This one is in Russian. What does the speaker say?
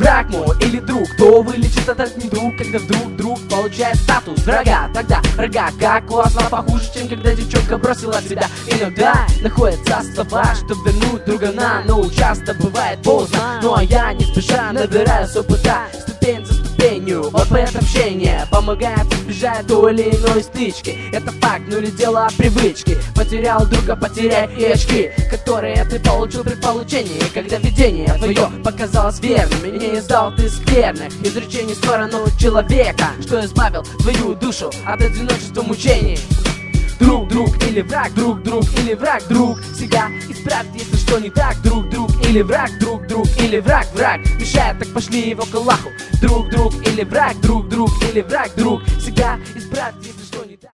враг мой или друг, кто вылечит этот недуг, когда вдруг друг получает статус врага. Тогда врага как классно похуже, чем когда девчонка бросила себя. Иногда находятся слова, чтобы вернуть друга на, но часто бывает поздно. Ну а я не спеша набираюсь опыта, ступень за ступенью. Опыт общения помогает избежать той или иной стычки. Это факт, ну или дело привычки. Потерял друга, потеряй и очки, которые ты получил при получении. Когда видение твое показалось верным, и не издал ты скверных изречений в сторону человека, что избавил твою душу от одиночества мучений. Друг, друг или враг, друг, друг или враг, друг. Всегда исправь, если что не так. Друг, друг или враг, друг, друг или враг, враг. Мешает, так пошли его к Аллаху. Друг, друг или враг, друг, друг или враг, друг. Всегда исправь, если